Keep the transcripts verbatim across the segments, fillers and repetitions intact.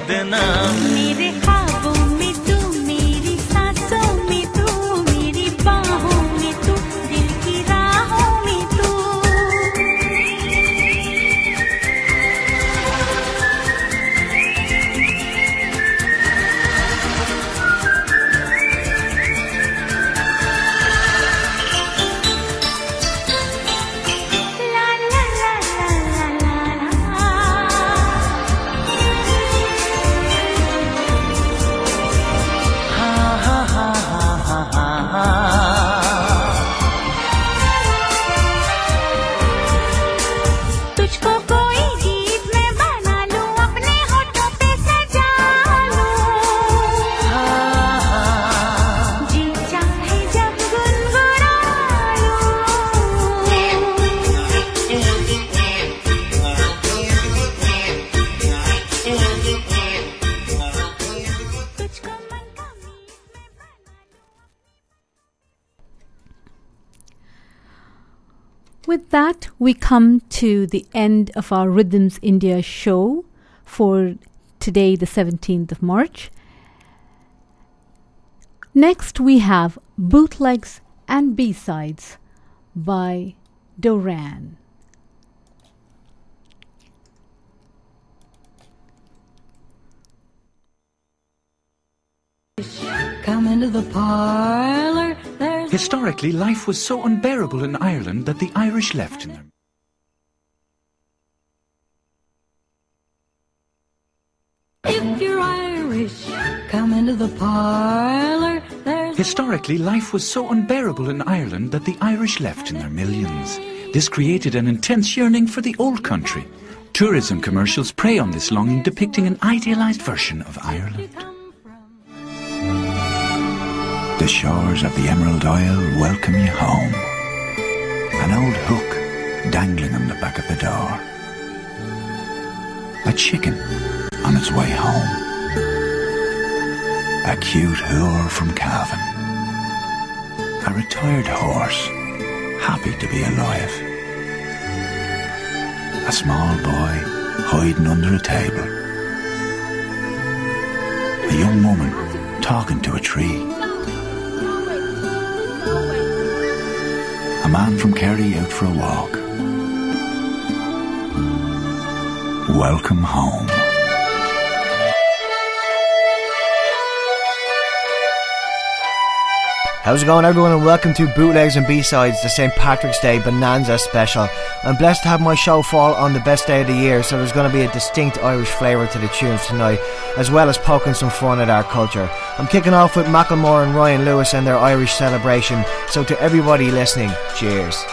बदनाम मेरे ख्वाबों में तू मेरी सांसों में तू मेरी बाहों में तू दिल की राहों में तू तुझको कोई गीत मैं बना लूं अपने होठों पे सजा लूं जी चाहे जब गुनगुना लूं तुझको मन का मीत मैं बना With that, we come to the end of our Rhythms India show for today, the seventeenth of March. Next, we have Bootlegs and B-Sides by Doran. Come into the parlor. There's Historically, life was so unbearable in Ireland that the Irish left in them. if you're Irish. Come into the parlor. There's Historically, life was so unbearable in Ireland that the Irish left in their millions. This created an intense yearning for the old country. Tourism commercials prey on this longing, depicting an idealised version of Ireland. The shores of the Emerald Isle welcome you home. An old hook dangling on the back of the door. A chicken on its way home. A cute whore from Cavan. A retired horse, happy to be alive. A small boy hiding under a table. A young woman talking to a tree. A man from Kerry out for a walk. Welcome home. How's it going, everyone, and welcome to Bootlegs and B-Sides, the Saint Patrick's Day Bonanza special. I'm blessed to have my show fall on the best day of the year, so there's going to be a distinct Irish flavour to the tunes tonight, as well as poking some fun at our culture. I'm kicking off with Macklemore and Ryan Lewis and their Irish celebration, so to everybody listening, cheers.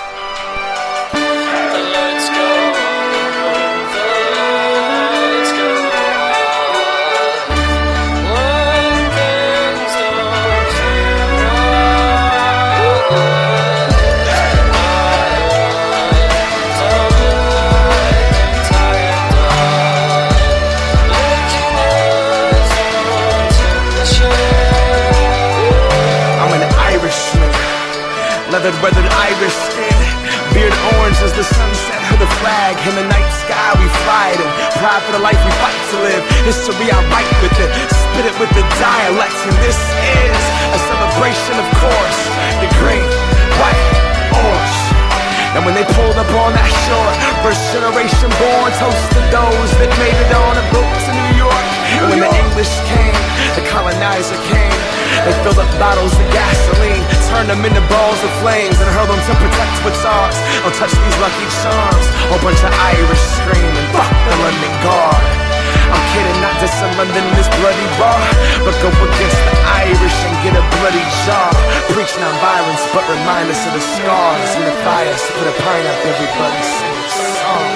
Leather-weathered Irish skin, beard orange as the sunset of the flag. In the night sky we fly it, and pride for the life we fight to live. History I write with it, spit it with the dialects. And this is a celebration, of course. The green, white, orange. And when they pulled up on that shore, first generation born toasted those that made it on a boat to New York. And when the English came, the colonizer came. They filled up bottles of gasoline, turned them into balls of flames, and hurled them to protect what's ours. Don't touch these lucky charms. Whole bunch of Irish screaming, fuck the London Guard. I'm kidding, not just in London in this bloody bar, but go against the Irish and get a bloody jaw. Preach non-violence, but remind us of the scars. And if I us put a pine up, everybody sing a song.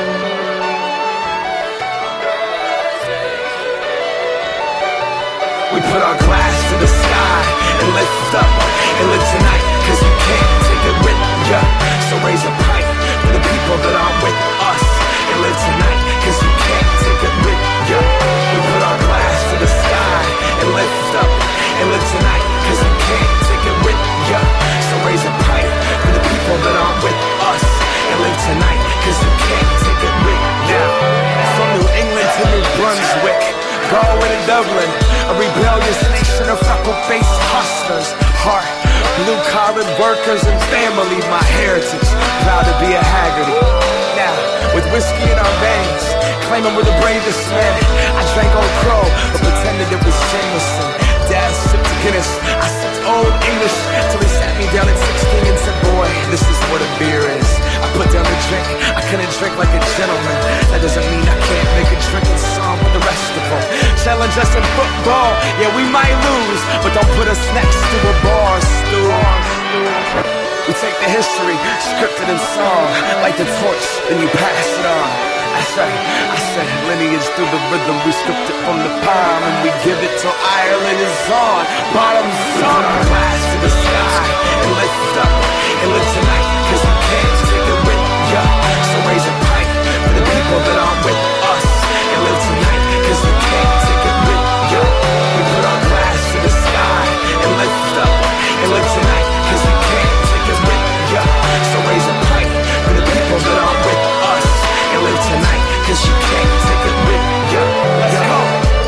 We put our glass to the sky and lift up and live tonight, cause you can't take it with ya. So raise a pint for the people that aren't with us, and live tonight, cause you can't take it with ya. We put our glass to the sky and lift up and live tonight, cause you can't take it with ya. So raise a pint for the people that aren't with us, and live tonight, cause you can't take it with ya. From New England to New Brunswick, Galway and Dublin, a rebellious nation of freckle-faced hustlers. Heart, blue-collared workers and family, my heritage. Proud to be a Haggerty. Now, with whiskey in our veins, claiming we're the bravest men. I drank Old Crow, but pretended it was Jameson. Dad sipped Guinness, I sipped Old English, till he sat me down at sixteen and said, boy, this is what a beer is. I put down the drink, I couldn't drink like a gentleman. That doesn't mean I can't make a drinking song with the rest of them. Challenge us in football, yeah, we might lose, but don't put us next to a bar stool. We take the history, scripted in song, like the torch, then you pass it on. I say, I say, lineage through the rhythm, we script it from the palm, and we give it till Ireland is on. Bottoms on, glass to the sky, and lift up, and live tonight, cause we can't take it with ya. So raise a pint for the people that aren't with us, and live tonight, cause we can't take it with ya. We put our glass to the sky, and lift up, and live tonight, cause we can't take it with ya. So raise a pint for the people that aren't with us, and live tonight, cause you can't take it with ya. Let's go.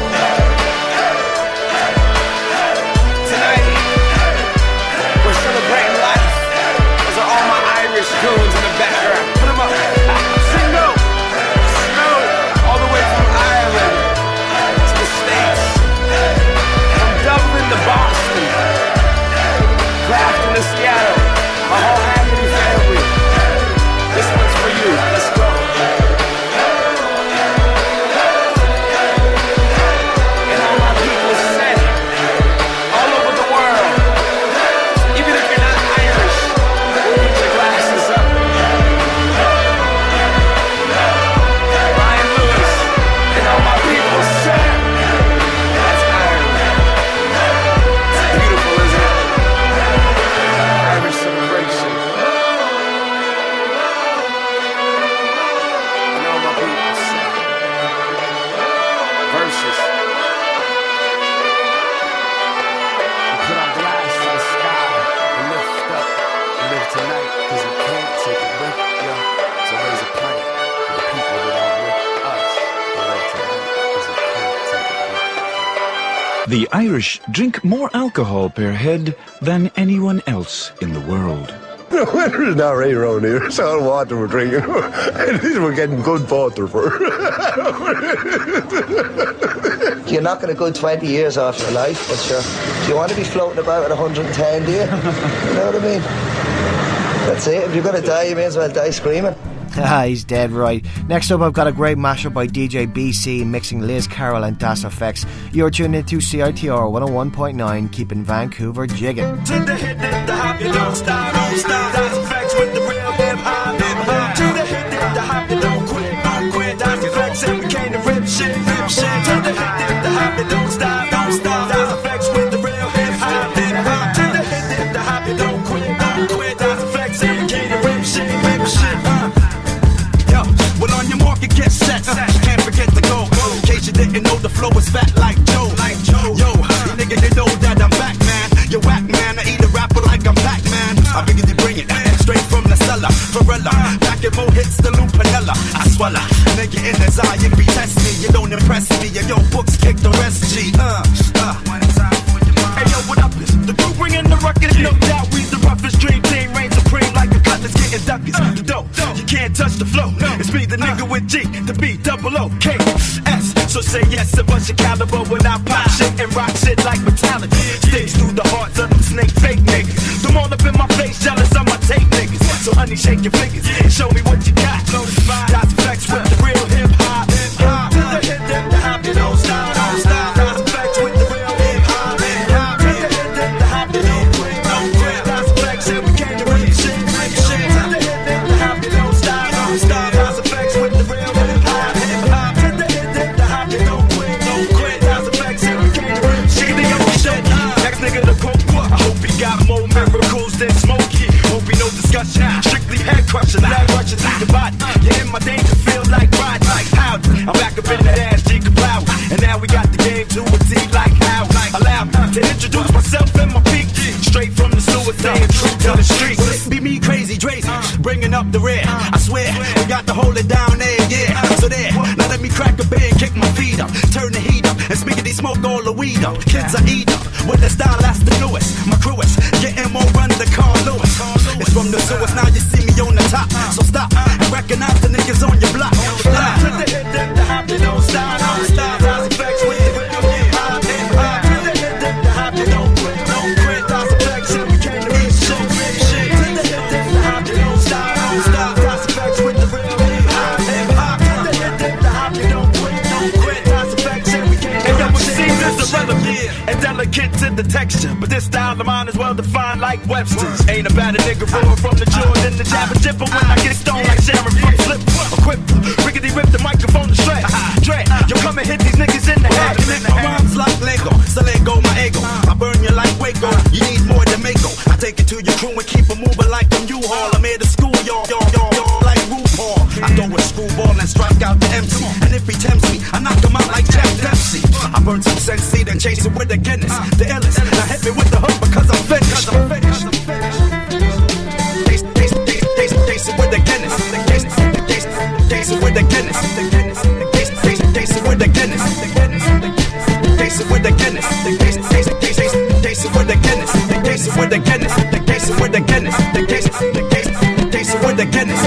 Tonight, we're celebrating life. Those are all my Irish goons in the background. Put them up. Snow. Snow. All the way from Ireland to the States. From Dublin to Boston. Grafton to Seattle. My whole Haggerty family. This one's for you. Let's go. And all my people say, all over the world, even if you're not Irish, put your glasses up. Ryan Lewis and all my people say, that's Ireland. It's beautiful, isn't it? Irish celebration. And all my people say, verses. We put our glass to the sky and lift up and live tonight, cause we can't take it with ya. So raise a pint for the people that aren't with us, and live tonight, cause we can't take it with ya. The Irish drink more alcohol per head than anyone else in the world. The weather's not right around here. It's all water we're drinking. At least we're getting good water for. You're knocking a good twenty years off your life, but sure, do you want to be floating about at one hundred and ten, do you? You know what I mean? That's it. If you're going to die, you may as well die screaming. Ah, he's dead right. Next up, I've got a great mashup by D J B C mixing Liz Carroll and Das F X. You're tuned into C I T R one oh one point nine, keeping Vancouver jigging. To the hit, the hop, you don't stop, don't stop. Das F X with the real hip hop, hip hop. To the hit, the hop, you don't quit, don't quit. Das F X and we came to rip shit, rip shit. To the hit, the hop, you don't stop, don't stop. Das F X with the real hip hop, hip hop. To the hit, the hop, you don't quit, don't quit. Das F X and we came to rip shit, rip shit. Yo, well on your market, get set. Can't forget the goal. In case you didn't know, the flow is fat like Joe. Like Joe. Yo, you niggas, they know that I'm back, man. You whack, man. I eat a rapper like I'm Pac-Man. I figured they bring it straight from the cellar. Varela, back at more hits than Lou Panella. I swallow, nigga in his eye. You be test me, you don't impress me. And yo, books kick the rest. G. Uh, uh. Hey yo, what up? The crew bringing the ruckus. No doubt, we the roughest dream team. Reign supreme like the cutlass getting duckets. The dope, you can't touch the flow. It's me, the nigga with G, the B, double O, K, S. So say yes to bunch of caliber when I pop shit and rock shit like metallic. Sticks through the hearts of them snake fake niggas. Them all up in my face, jealous of my tape niggas. So honey, shake your fingers and show me what you got. Das F X with the real hip hop. To the hit, the hop, you don't stop, don't stop. Das F X with the real hip hop. To the hit, the hop, you don't quit, don't quit. Das F X and we came to rip shit, rip shit. To the hit, the hop, you don't stop, don't stop. Das F X with the real hip hop, hip hop. To the hit, the hop, you don't quit, don't quit. Das F X and we came to rip shit, rip shit. Next nigga to quote what? I hope he got more miracles than Smokey. Hope he no discussion, strictly head crushing. Blood rushing through your body. You're in my danger, feel like riding like Howdy. I'm back up in that ass, G Kaplow. And now we got the game to a T like how. Allow me to introduce myself and my peak. Straight from the sewer, staying true to the streets. Be me crazy, Drazy, bringing up the rear. I swear, we got to hold it down there, yeah. So there, now let me crack a beer and kick my feet up. Turn the heat up and smoke all the weed up. Kids are eat up with the style that's the newest. My crew is getting more run the Carl Lewis. It's from the sewers, now you see me on the top. So stop and recognize the niggas on your block. Nah. To the hit, dip, the hop, you don't stop, don't stop. House effects with the rhythm, yeah, hop, hip hop. To the hit, dip, the hop, you don't quit, don't quit. House effects, shit, we came to eat shit, rip shit. To the hit, dip, the hop, you don't stop, don't stop. House effects with the rhythm, yeah, hop, hip hop. To the hit, dip, the hop, you don't quit, don't quit. House effects, shit, we came to eat shit. This is irrelevant and delicate to the texture, but this style of mine is well defined like Webster's. Ain't about a nigga roar from the Jordan, the jabber jipper when I get stoned like Sharon from Flip. Equip, rickety rip the microphone to stretch. Dread, you come and hit these niggas in the head. My rhymes like Lego, so let go my ego. I burn you like Waco, you need more than Mako. I take it to your crew and keep it moving like them U-Haul. I'm here to school y'all, y'all, y'all, y'all like RuPaul. I throw a screwball and strike out the M C, and if he tempts me, I knock him out like Jack Dempsey. I burn some Sensi, then chase it with the Guinness, the illest. Now hit me with the hook because I'm finished. I'm finished. Taste, taste, taste, taste, taste it with the Guinness. Taste, taste, taste it with the Guinness. Taste, taste, taste it with the Guinness. Taste it with the Guinness. Taste, taste, taste, taste, taste it with the Guinness. Taste it with the Guinness. Taste it with the Guinness. Taste, taste, taste it with the Guinness.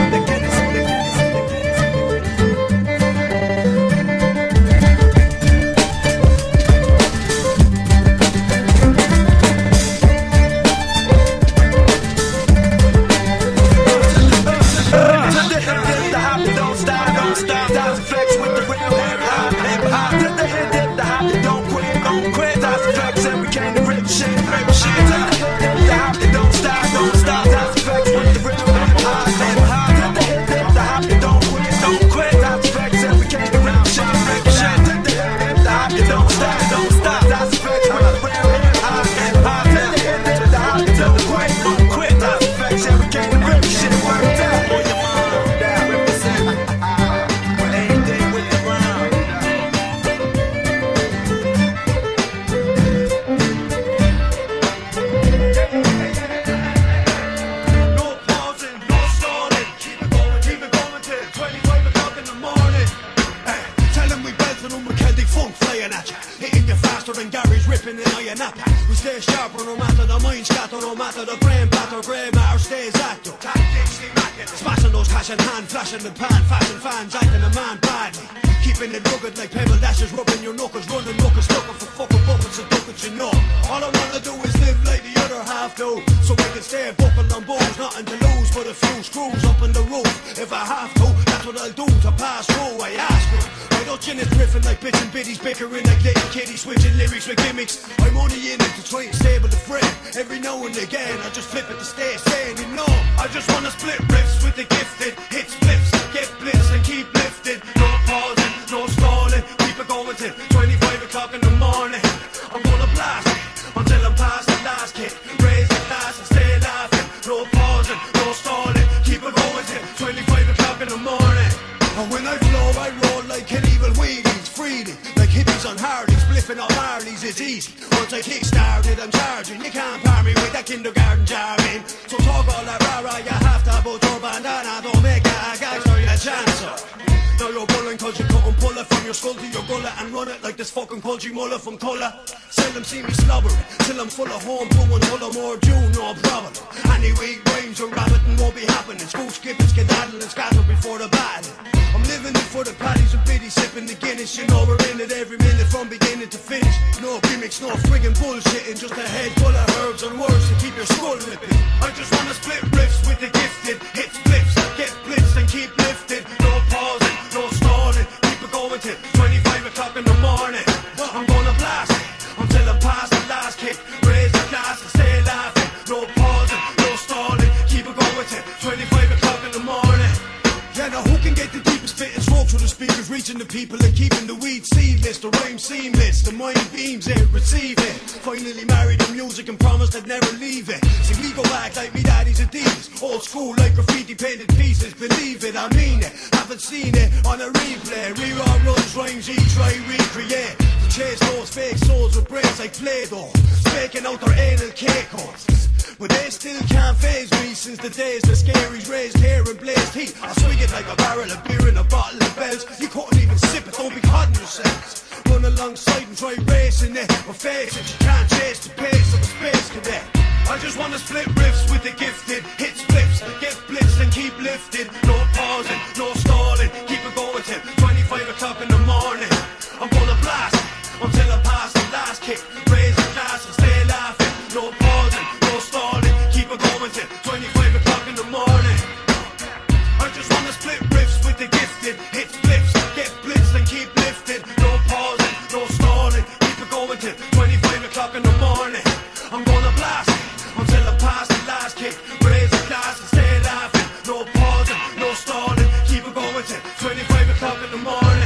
Haven't seen it on a replay. Rerun runs, rhymes, E-tray, recreate. Chase no those fake souls with brains like Play-Doh, faking out their anal K-codes. But they still can't faze me since the days the scaries raised hair and blazed heat. I swing it like a barrel of beer in a bottle of bells. You couldn't even sip it, don't be cutting yourselves. Run alongside and try racing it, but face it, you can't chase the pace of a space cadet. I just wanna split riffs with the gifted, hit splits, get blitzed and keep lifted. No pausing, no stalling, keep it going till twenty-five o'clock in the morning. I'm gonna blast until I pass the last kick. Raise the glass and stay laughing. No pausing, no stalling, keep it going till twenty-five o'clock in the morning. I just wanna split riffs with the gifted, hit splits, get blitzed and keep lifted. No pausing, no stalling, keep it going till twenty-five o'clock in the morning. I'm gonna blast until I pass the last kick. Raise the glass and stay laughing. No pausing, no stalling, keep it going till twenty-five o'clock in the morning.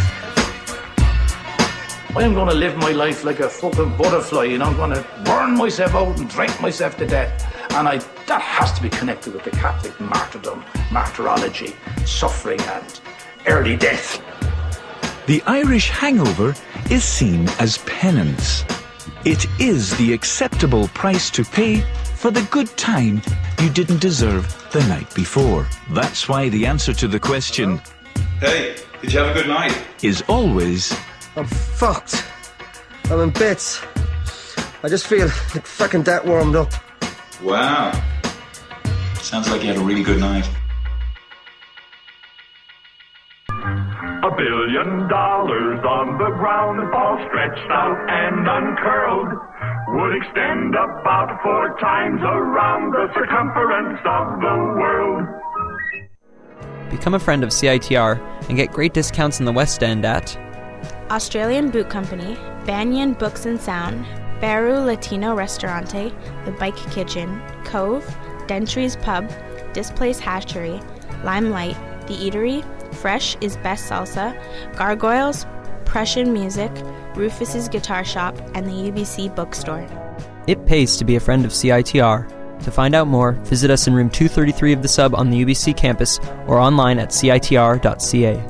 I'm gonna live my life like a fucking butterfly, and I'm gonna burn myself out and drink myself to death. And I that has to be connected with the Catholic martyrdom, martyrology, suffering and early death. The Irish hangover is seen as penance. It is the acceptable price to pay for the good time you didn't deserve the night before. That's why the answer to the question, hey, did you have a good night? Is always, I'm fucked. I'm in bits. I just feel like fucking that warmed up. Wow. Sounds like you had a really good night. A billion dollars on the ground, all stretched out and uncurled, would extend about four times around the circumference of the world. Become a friend of C I T R and get great discounts in the West End at Australian Boot Company, Banyan Books and Sound, Baru Latino Restaurante, The Bike Kitchen, Cove, Dentry's Pub, Displace Hatchery, Limelight, The Eatery, Fresh is Best Salsa, Gargoyles, Prussian Music, Rufus's Guitar Shop, and the U B C Bookstore. It pays to be a friend of C I T R. To find out more, visit us in room two thirty-three of the Sub on the U B C campus or online at C I T R dot C A.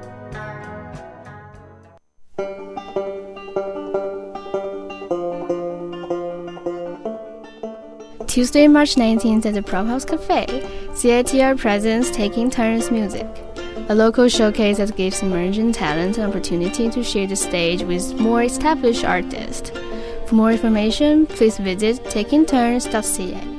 Tuesday, March nineteenth at the Prop House Cafe, C I T R presents Taking Turns Music, a local showcase that gives emerging talent an opportunity to share the stage with more established artists. For more information, please visit taking turns dot C A.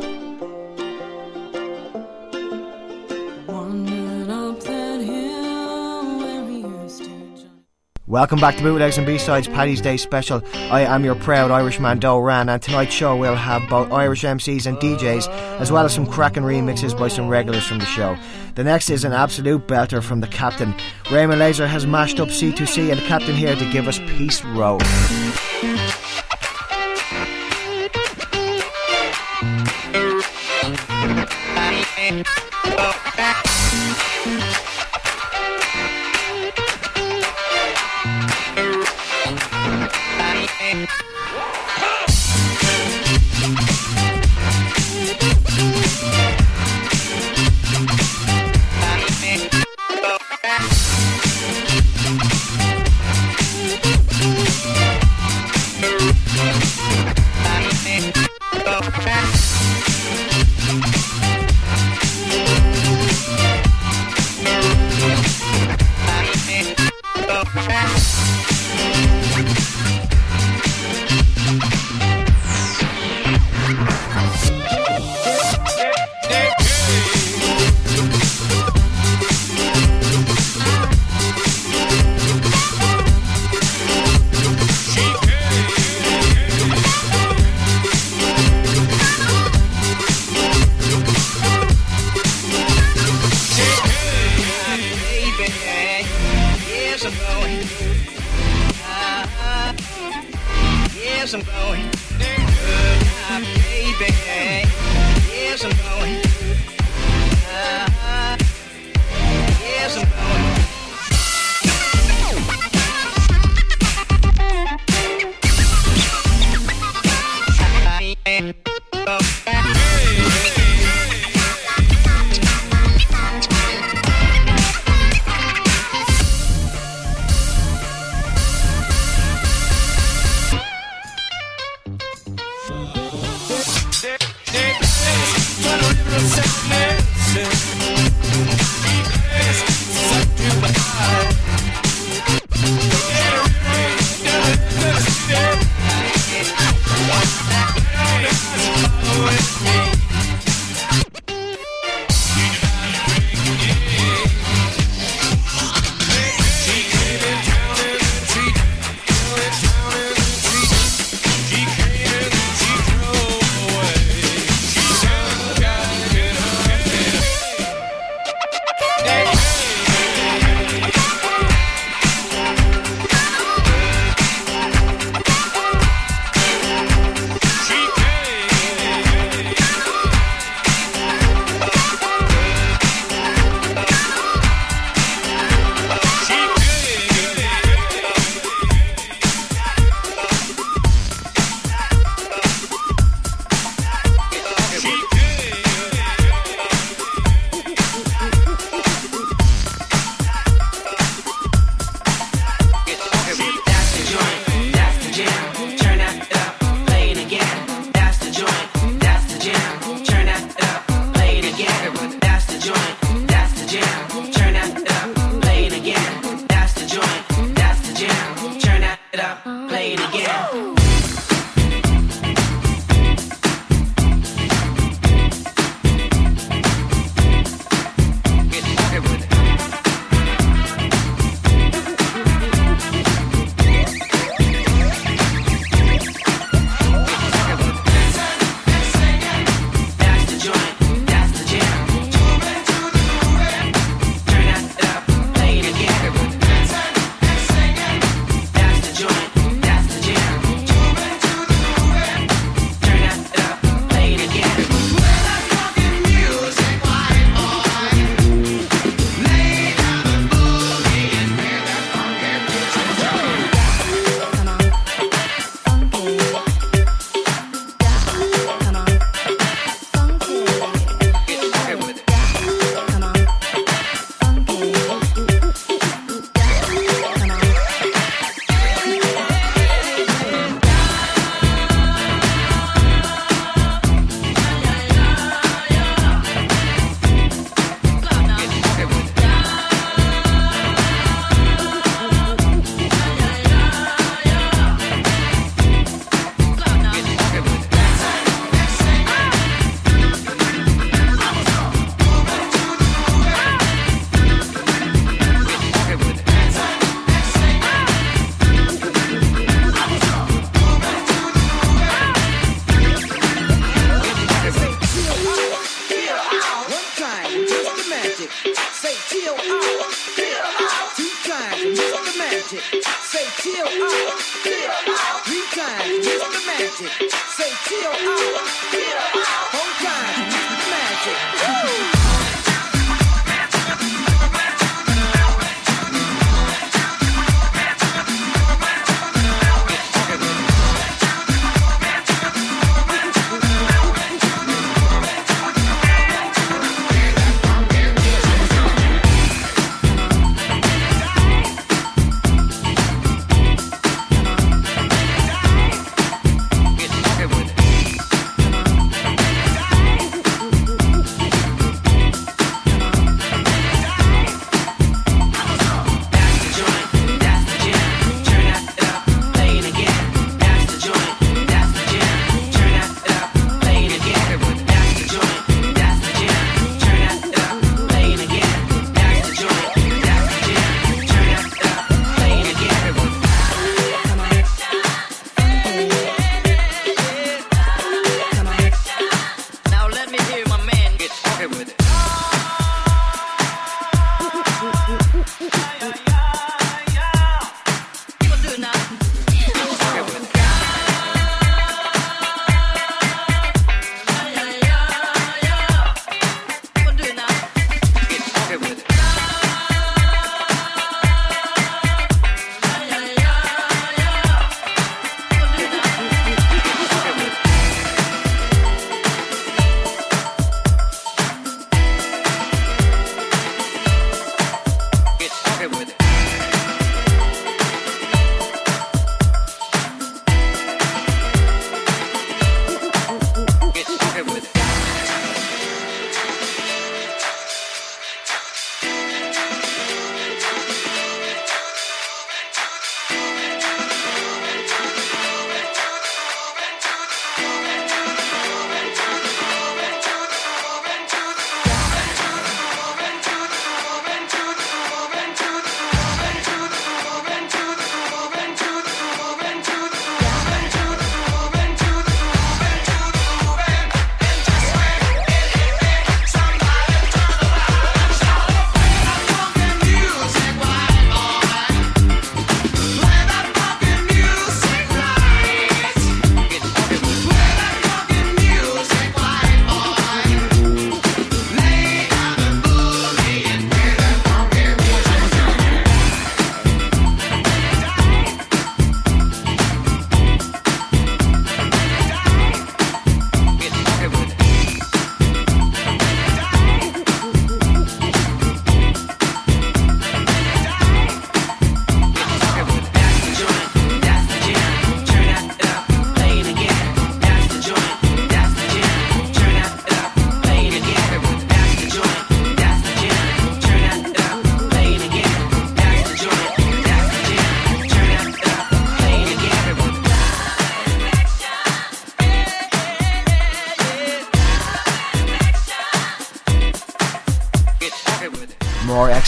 Welcome back to Bootlegs and B-Sides Paddy's Day Special. I am your proud Irishman Doe Ran, and tonight's show will have both Irish M Cs and D Js, as well as some cracking remixes by some regulars from the show. The next is an absolute belter from the Captain. Raymond Laser has mashed up C two C and the Captain here to give us Peace Road.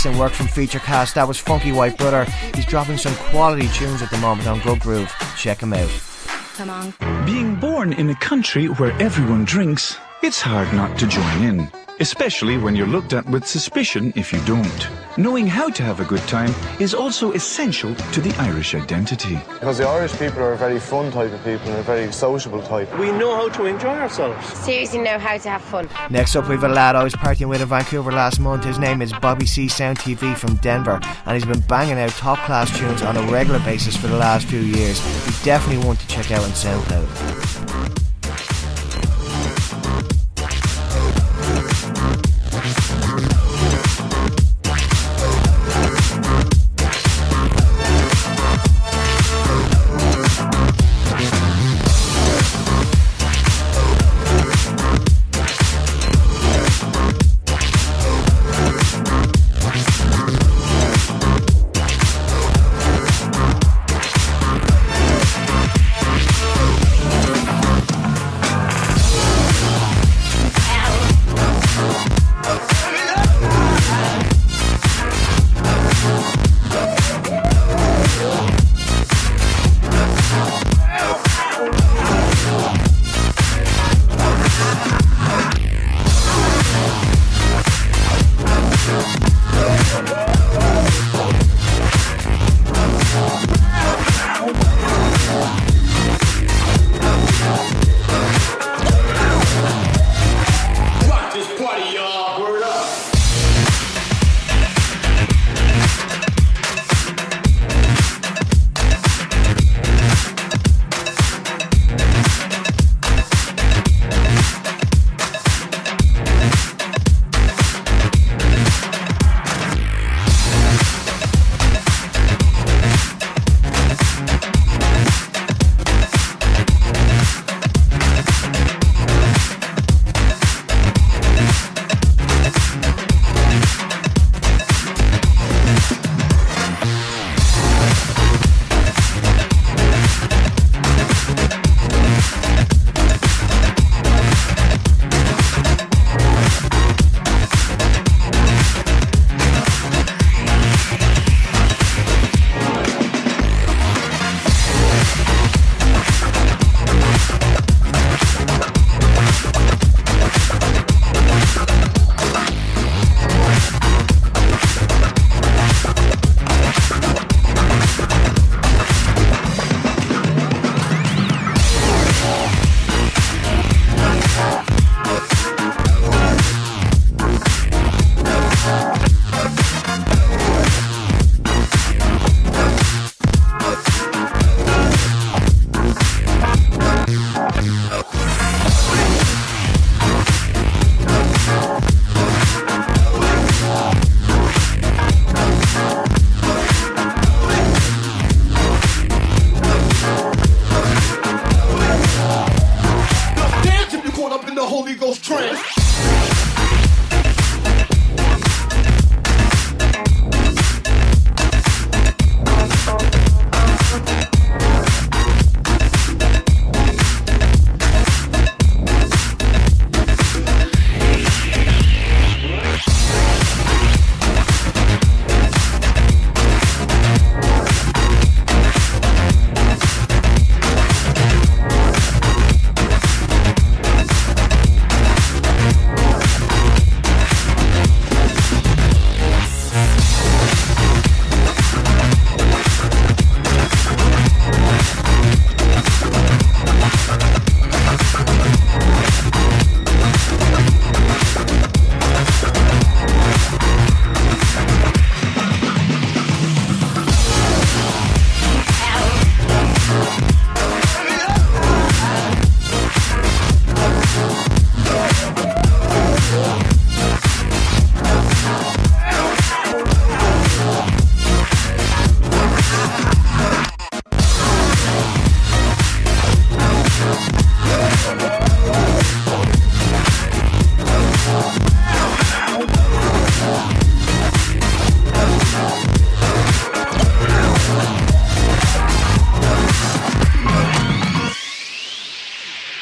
excellent work from Feature Cast. That was Funky White Brother. He's dropping some quality tunes at the moment on Good Groove. Check him out. Come on. Being born in a country where everyone drinks, it's hard not to join in, especially when you're looked at with suspicion if you don't. Knowing how to have a good time is also essential to the Irish identity. Because the Irish people are a very fun type of people and a very sociable type. We know how to enjoy ourselves. Seriously know how to have fun. Next up, we've a lad I was partying with in Vancouver last month. His name is Bobby C Sound T V from Denver, and he's been banging out top class tunes on a regular basis for the last few years. He's definitely one to check out on SoundCloud.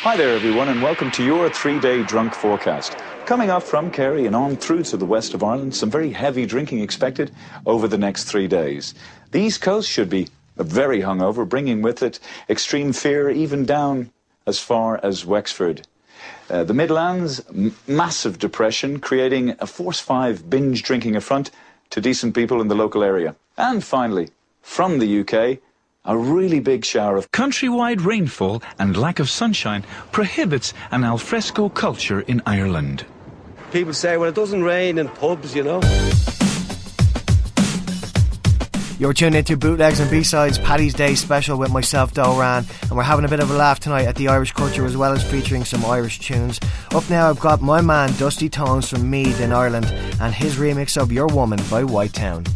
Hi there, everyone, and welcome to your three-day drunk forecast. Coming up from Kerry and on through to the west of Ireland, some very heavy drinking expected over the next three days. The East Coast should be very hungover, bringing with it extreme fear even down as far as Wexford. Uh, the Midlands, m- massive depression, creating a Force five binge drinking affront to decent people in the local area. And finally, from the U K, a really big shower of countrywide rainfall and lack of sunshine prohibits an alfresco culture in Ireland. People say, well, it doesn't rain in pubs, you know. You're tuned into Bootlegs and B-Sides Paddy's Day special with myself, Doran, and we're having a bit of a laugh tonight at the Irish culture as well as featuring some Irish tunes. Up now I've got my man Dusty Tones from Meath in Ireland and his remix of Your Woman by White Town.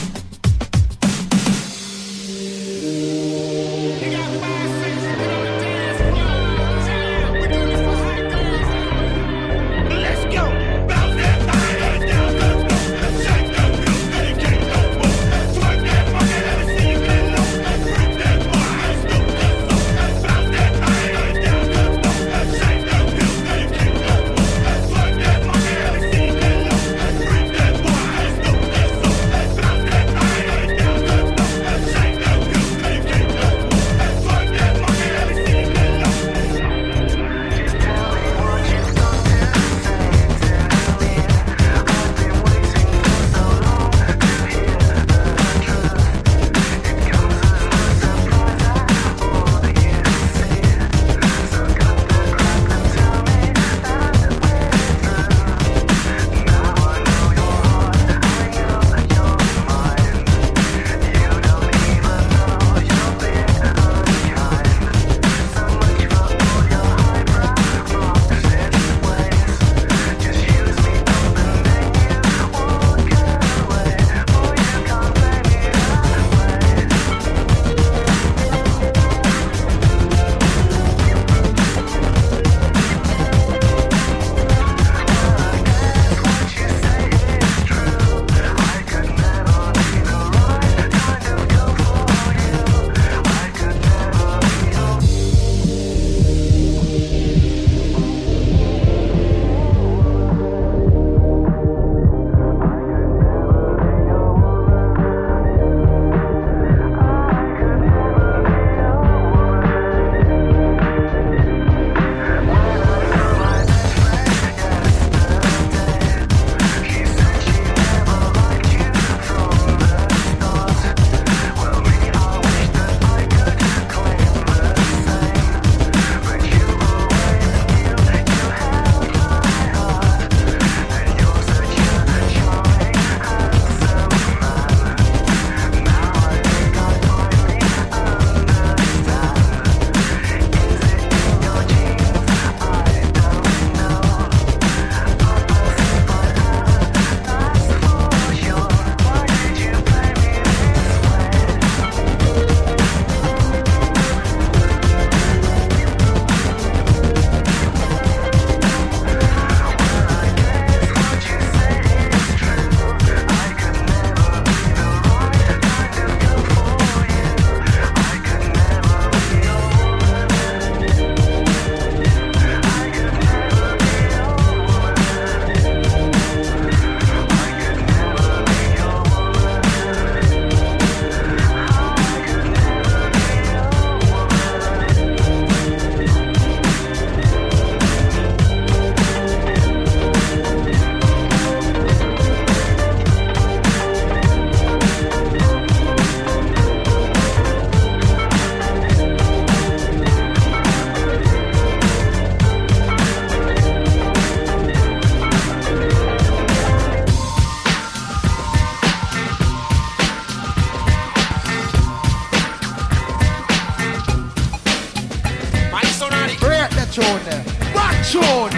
tune there. Bad tune.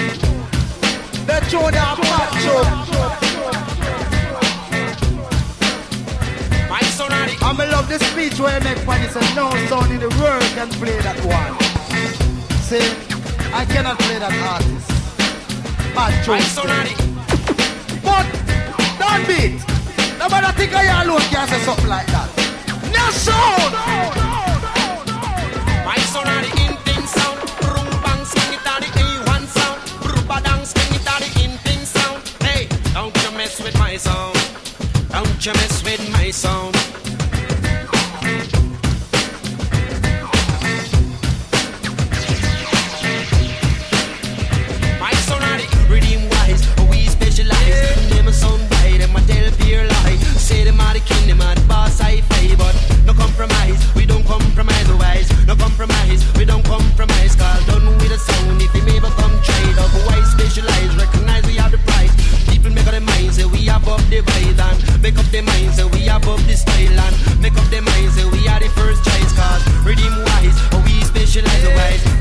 The tune there, bad tune. My son, I love the speech where I make when it's a no sound in the world can play that one. See, I cannot play that artist. Bad tune. My son, but don't beat. Nobody think I alone can say something like that. No sound. My son, the in thing sound, boom bang swing.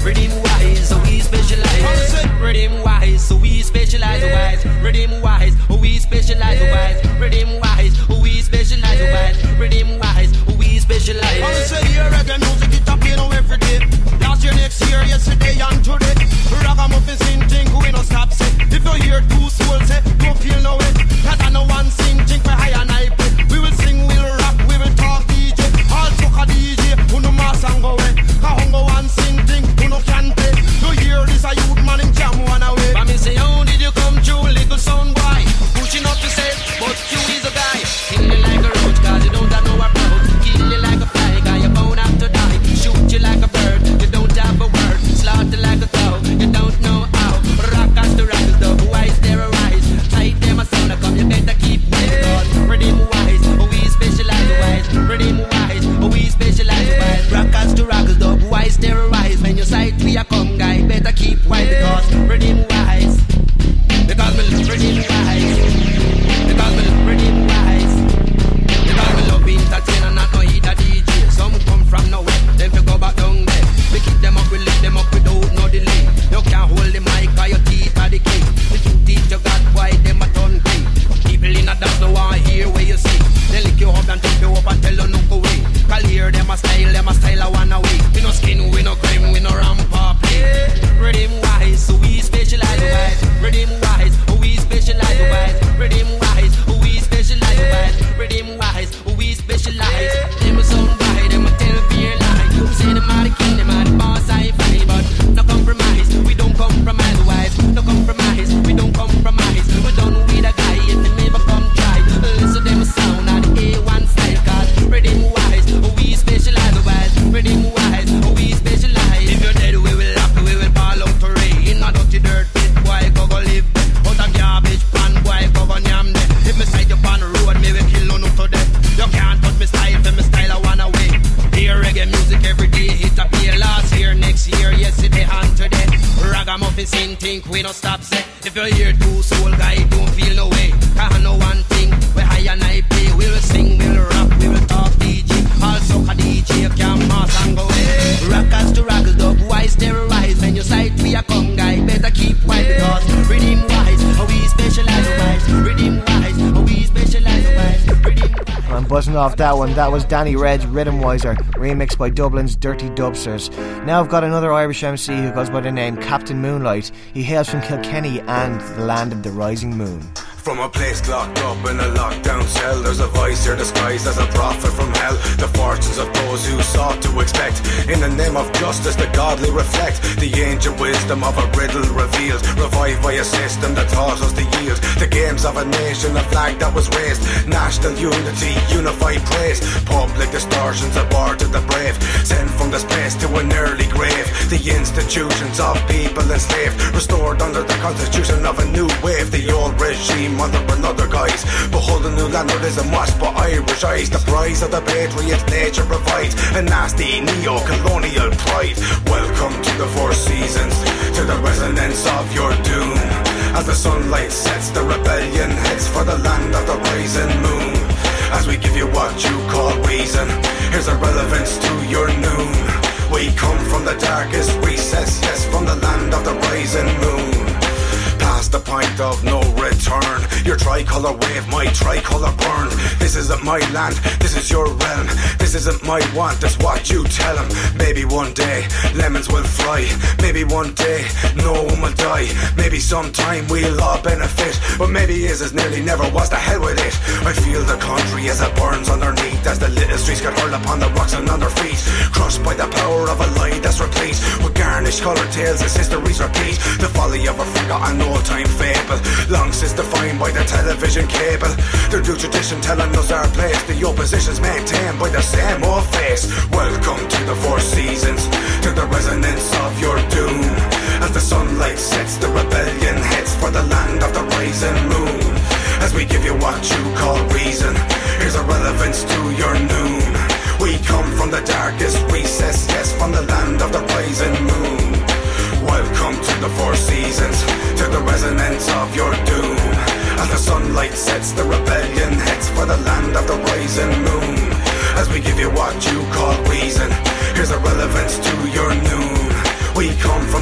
Rhythm wise, so we specialize. Rhythm wise, so we specialize. Wise, rhythm wise, we specialize. Wise, rhythm wise, we specialize. Wise, rhythm wise, we specialize. I say here reggae music it a play now every day. Last year, next year, yesterday and today. Ragamuffin sing think we no stop say. If you hear two souls say, don't feel no way. Cause I know one sing think we high and I play. We will sing, we'll rap, we will talk D J. All talk a D J, who no mass and go away. Cause hungo one sing think who no can play. You hear this a youth man in jam one away. But me say, how did you come through, little son boy? Pushing up yourself, but you is a guy. Kill you like a roach, cause you don't have no approach. Kill you like a fly, cause you're bound have to die. Shoot you like a bird, you don't have a word. Slaughter like a cow, you don't know how. Rock as the rockers, the wise terrorize. Tight them a sound, come you better keep wise. Rhythm wise, we specialize wise. Rhythm wise, we specialize wise. Rock as the rockers, the wise terrorize. When you sight we a come guy, better keep wise because rhythm wise. Because we rhythm wise. Because we rhythm wise. Because we love entertainer, not no eat a D J. Some come from nowhere, them to go back down there. We keep them up, we lift them up without no delay. You can't hold the mic or your teeth are the key. If you teach you got why them a turn grey. People in a dance no want hear where you say. They lick you up and take you up and tell you no go away. Call here them a style, them a style a one away. We no skin, we no cream, we no ramp or play. Rhythm wise, so we specialize wise. Rhythm wise, we specialize wise. Rhythm wise, we specialize wise. Rhythm wise, we specialize. Them a sound guy, them a tell fear lie. You say them are the king, them are the boss I find. But no compromise, we don't compromise wise. No compromise, we don't compromise. We don't with a guy if they never come try. Listen them sound at the A one style. Cause rhythm wise, we specialize wise. Rhythm wise, we specialize. If you're dead, we will laugh, we will fall out to rain. In a dirty dirt pit, boy, go go live. Out of garbage pan, boy, go go yam there. If me side up on the road, me will kill on to death. You can't touch me style, for me style I wanna way. Hear reggae music every day, hit a play last year, next year, yesterday and today. Ragamuffin sing, think we don't stop say. If you hear two soul guy, don't feel no way. Cause I know one thing, we high and I play. We will sing, we will rap, we will talk D J. Also a D J can't pass and go away. Rockers to rockers, dub wise terrorize. When you sight we a come guy, better keep quiet because rhythm wise, we specialize wise. Rhythm wise, we specialize wise. Rhythm wise. I'm buzzing off that one. That was Danny Red's Rhythm Wiser, remixed by Dublin's Dirty Dubsters. Now I've got another Irish M C who goes by the name Captain Moonlight. He hails from Kilkenny and the land of the rising moon. From a place locked up in a lockdown cell, there's a voice here disguised as a prophet from hell. The fortunes of those who sought to expect, in the name of justice, the godly reflect. The ancient wisdom of a riddle revealed, revived by a system that taught us to yield. The games of a nation, a flag that was raised. National unity, unified praise. Public distortions aborted the brave, sent from this place to an early grave. The institutions of people enslaved, restored under the constitution of a new wave. The old regime under another guise, behold a new landlordism watched by Irish eyes. The prize of the patriot's nature provides a nasty neo-colonial pride. Welcome to the Four Seasons, to the resonance of your doom. As the sunlight sets, the rebellion heads for the land of the rising moon. As we give you what you call reason, here's a relevance to your noon. We come from the darkest recess, yes, from the land of the rising moon. Past the point of no return, your tricolour wave, my tricolour burn. This isn't my land, this is your realm. This isn't my want, that's what you tell him. Maybe one day lemons will fly. Maybe one day no one will die. Maybe sometime we'll all benefit, but maybe is as nearly never was. The hell with it. I feel the country as it burns underneath, as the little streets get hurled upon the rocks and on their feet, crushed by the power of a lie that's replete with garnished coloured tales as histories repeat. The folly of a forgotten old-time fable, long since defined by the television cable. Their new tradition telling us our place, the opposition's maintained by the same old face. Welcome to the Four Seasons, to the resonance of your doom. As the sunlight sets, the rebellion heads for the land of the rising moon. As we give you what you call reason, here's a relevance to your noon. We come from the darkest recess, yes, from the land of the rising moon. Welcome to the Four Seasons, to the resonance of your doom. As the sunlight sets, the rebellion heads for the land of the rising moon. As we give you what you call reason, here's a relevance to your noon. We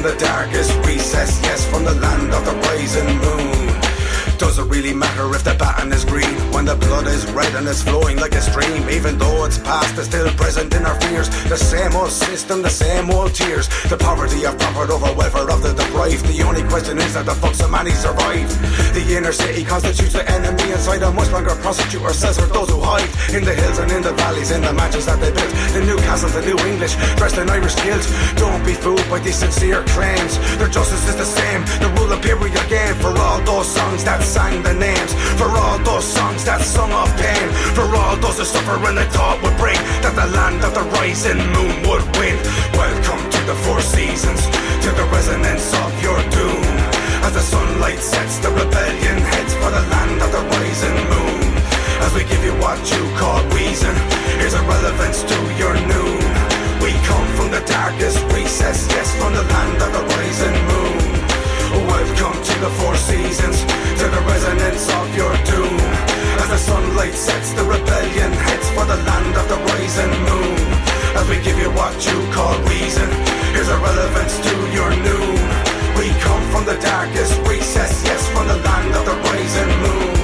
the darkest recess, yes, from the land of the rising moon. Does it really matter if the baton is green when the blood is red and it's flowing like a stream? Even though it's past, it's still present in our fears. The same old system, the same old tears. The poverty of profit over welfare of the deprived. The only question is that the fuck so many survive. The inner city constitutes the enemy inside. A much stronger prostitute cells for those who hide in the hills and in the valleys, in the mansions that they built. The new castles, the new English, dressed in Irish guilt. Don't be fooled by these sincere claims. Their justice is the same, the rule of period game. For all those songs that sang the names, for all those songs that sung of pain, for all those who suffer and they thought would bring that the land of the rising moon would win. Welcome to the four seasons, to the resonance of your doom. As the sunlight sets, the rebellion heads for the land of the rising moon. As we give you what you call reason, here's a relevance to your noon. We come from the darkest recess, yes, from the land of the rising moon. Welcome to the four seasons, to the resonance of your doom. As the sunlight sets, the rebellion heads for the land of the rising moon. As we give you what you call reason, here's a relevance to your noon. We come from the darkest recess, yes, from the land of the rising moon.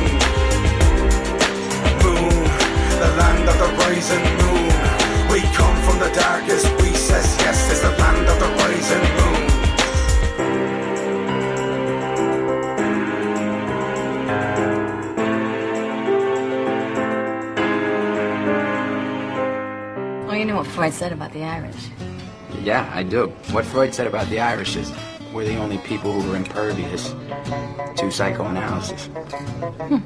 Moon, the land of the rising moon. We come from the darkest recess, yes, it's the land of the rising moon. Well, you know what Freud said about the Irish. Yeah, I do. What Freud said about the Irish is we're the only people who were impervious to psychoanalysis. Hmm.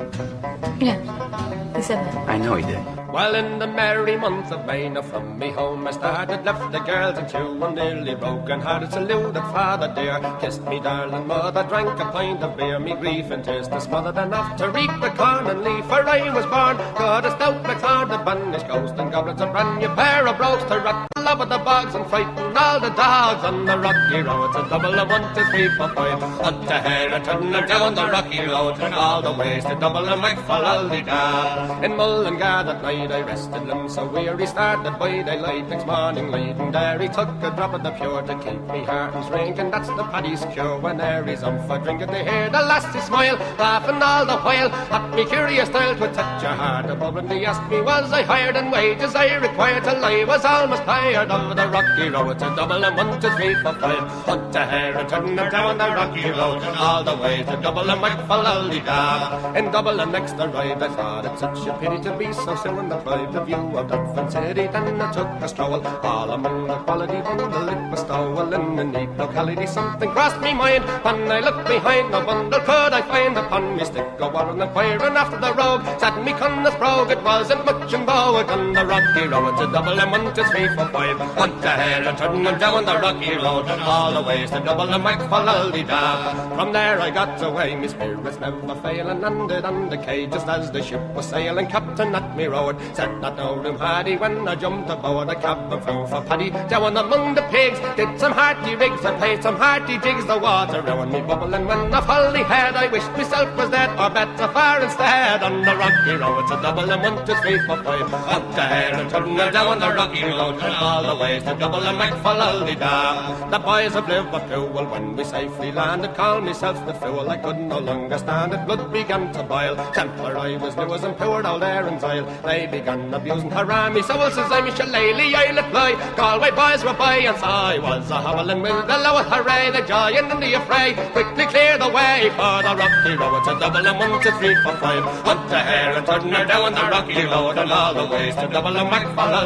Yeah, he said that. I know he did. Well, in the merry month of May, now from me home I started, left the girls in two, and nearly broken hearted, saluted father dear, kissed me darling mother, drank a pint of beer, me grief and tears to smothered enough to reap the corn and leaf, for I was born, God a stout McLeod, a banished ghost, and goblins a brand new pair of brogues to rot the love of the bogs and frighten all the dogs on the rocky road. It's a double of one, two, three, four, five, up to Herriton and down the rocky road, and all the ways to double and make for Aldi-da. In Mullingar that night I rested limbs so weary, started by daylight next morning light, and there he took a drop of the pure to keep me heart and drink, and that's the paddy's cure. When there he's on for drinking, they hear the lassie smile, laughing all the while at me curious style to touch your heart above, and he asked me was I hired, and wages I required till I was almost tired of the rocky road. It's a double and one, two, three, four, five, up to Herriton and down the rocky road, and all the way to double and make for Aldi-da. In double and next the ride I thought it such a pity to be so soon deprived the view of Dublin City. Then I took a stroll all among the quality bundle it was stowel in a neat locality. Something crossed me mind when I looked behind the bundle, could I find upon me stick a warren inquiring after the rogue, said me Connors brogue, it wasn't much in vogue on the rocky road. It's a double and one, two, three, four, five, on to Herriton and down the rocky road, and all the ways to double and make for Aldi-da. From there I got away, me spirits never fail, and landed on the quay just as the ship was sailing. Captain at me road said that no room had he. When I jumped aboard a cab and flew for Paddy, down among the pigs, did some hearty rigs and played some hearty jigs. The water round me bubbling when I fully had, I wished myself was dead or better far instead. On the rocky road it's a double and one, two, three, four, five, up to Herriton and down the rocky road, and all the ways to double and make for Aldi-da. The boys of Liverpool, when we safely landed, called myself the fool. I could no longer stand it, blood began to boil. Templar I was new as and poured all there in Zyle. They began abusing haram me, so says I'm a shillelagh I'll apply. Galway boys were by, and so I was a howling with the lower hooray, the joy and in the affray. Quickly clear the way for the rocky road. It's a double and one, two, three, four, five, up to Herriton or down the rocky road, and all the ways to double and make for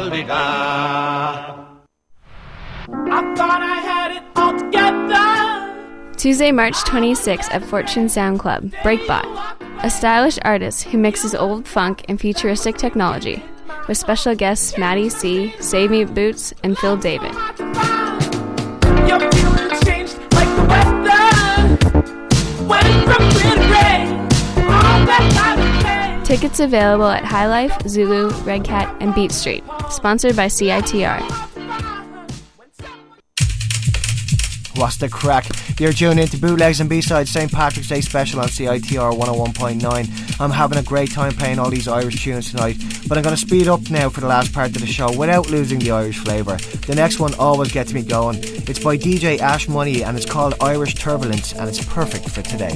Aldi-da. I thought I had it all together. Tuesday, March twenty-sixth at Fortune Sound Club, Breakbot, a stylish artist who mixes old funk and futuristic technology, with special guests Maddie C, Save Me Boots, and Phil David. Your feelings changed like the weather. Went from clear to gray, all that I became. Tickets available at High Life, Zulu, Red Cat, and Beat Street. Sponsored by C I T R. What's the crack? You're tuned into Bootlegs and B-Sides Saint Patrick's Day special on C I T R one oh one point nine. I'm having a great time playing all these Irish tunes tonight, but I'm going to speed up now for the last part of the show without losing the Irish flavour. The next one always gets me going. It's by D J Ash Money and it's called Irish Turbulence, and it's perfect for today.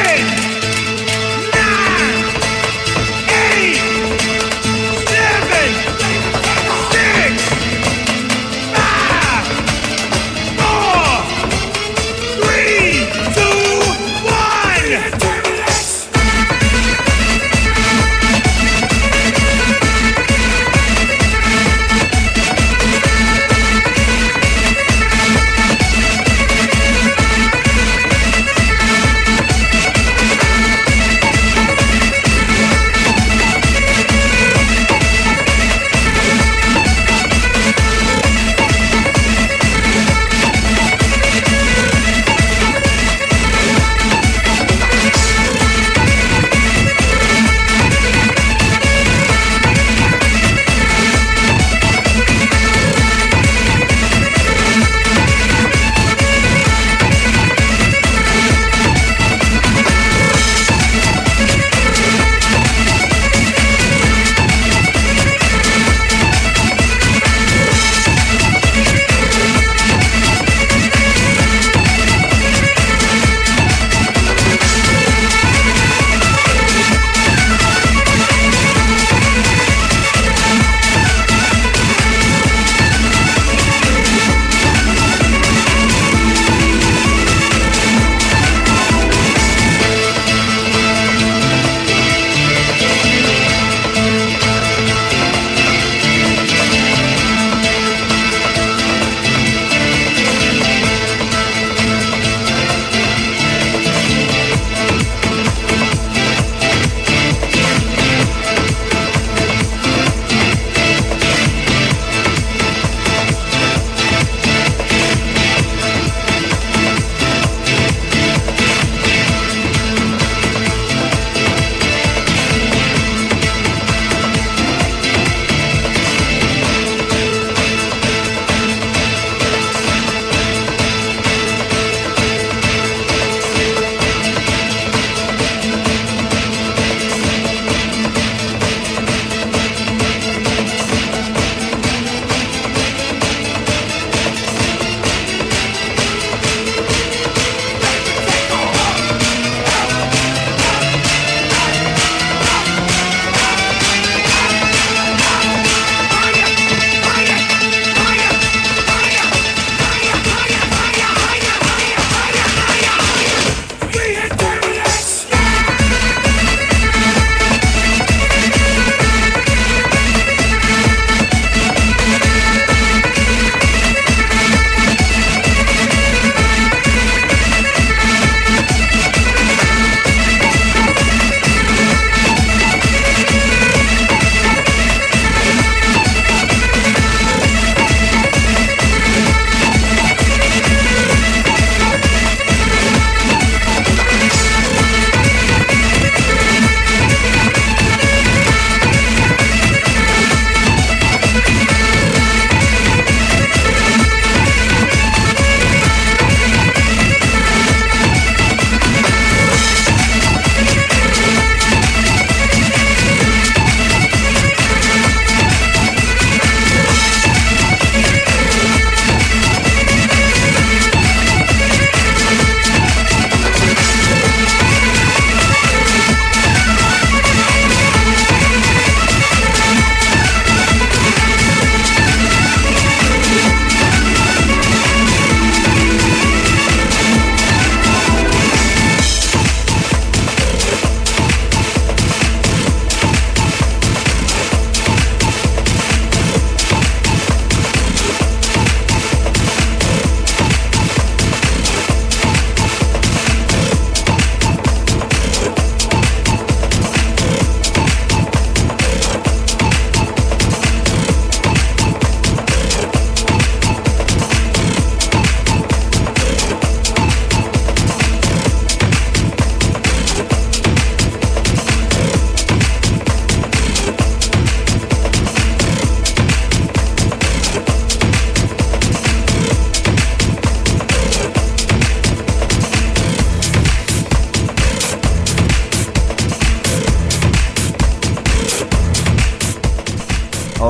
Seven,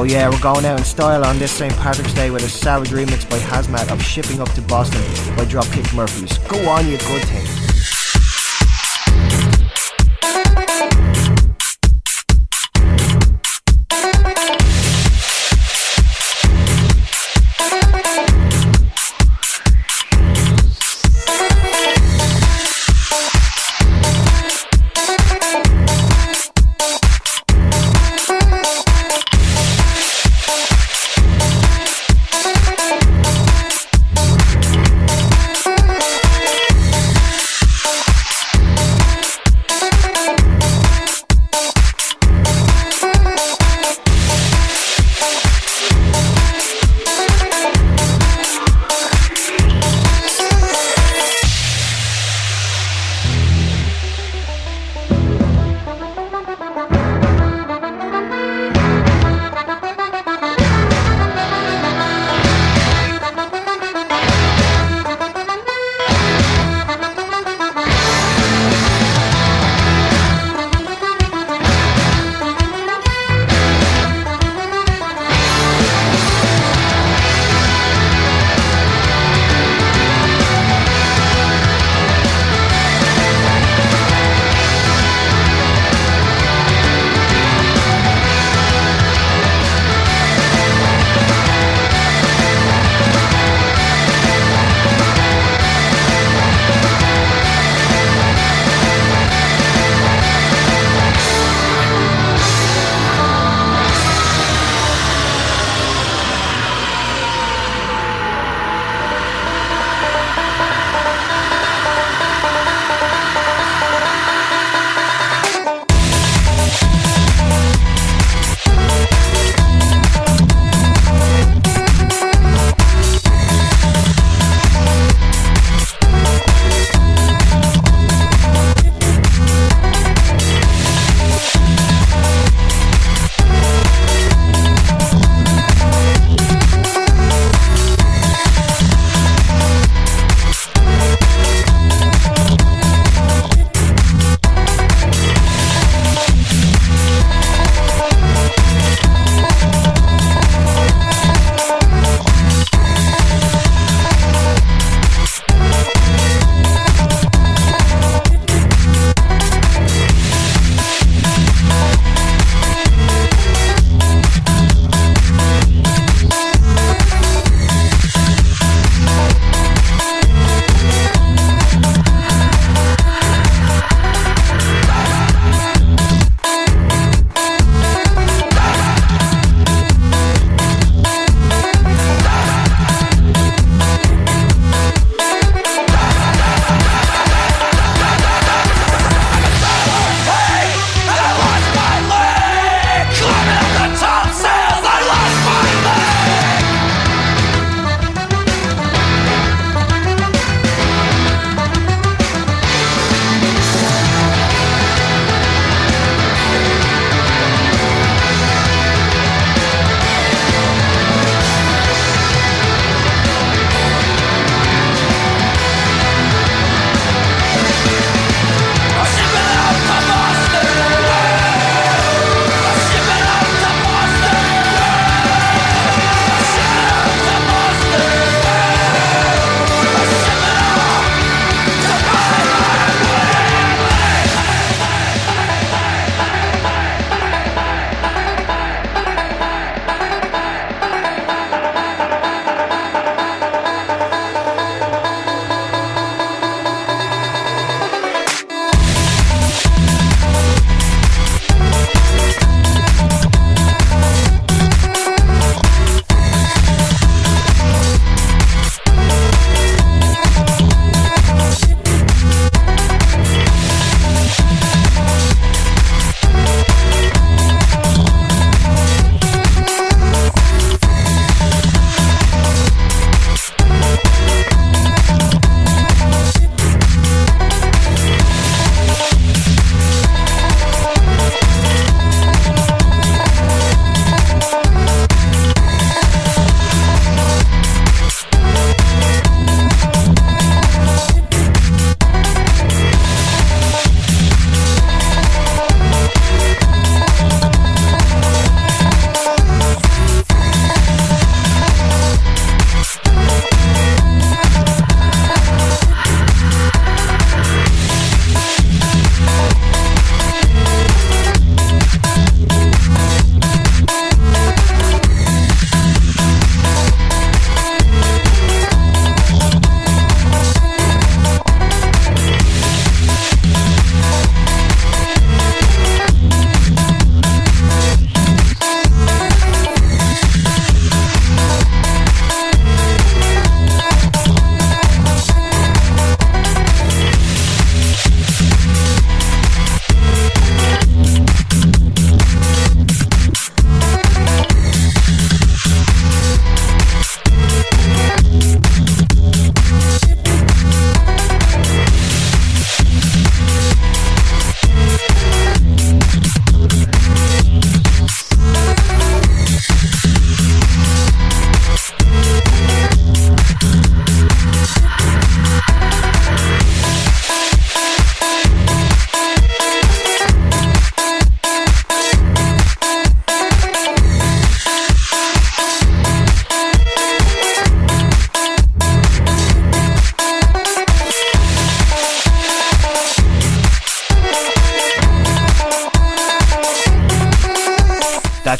Oh yeah, we're going out in style on this Saint Patrick's Day with a savage remix by Hazmat of Shipping Up to Boston by Dropkick Murphys. Go on, you good thing.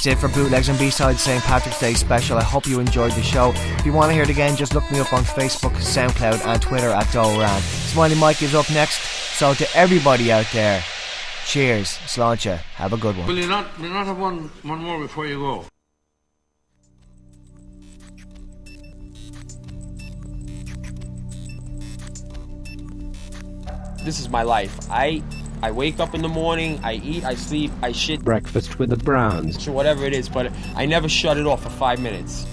that's it for Bootlegs and B-Sides Saint Patrick's Day special. I hope you enjoyed the show. If you want to hear it again, just look me up on Facebook, SoundCloud and Twitter at Doran. Smiley Mike is up next. So to everybody out there, cheers, sláinte, have a good one. Will you not, will you not have one, one more before you go? This is my life. I I wake up in the morning, I eat, I sleep, I shit. Breakfast with the Browns. Whatever it is, but I never shut it off for five minutes.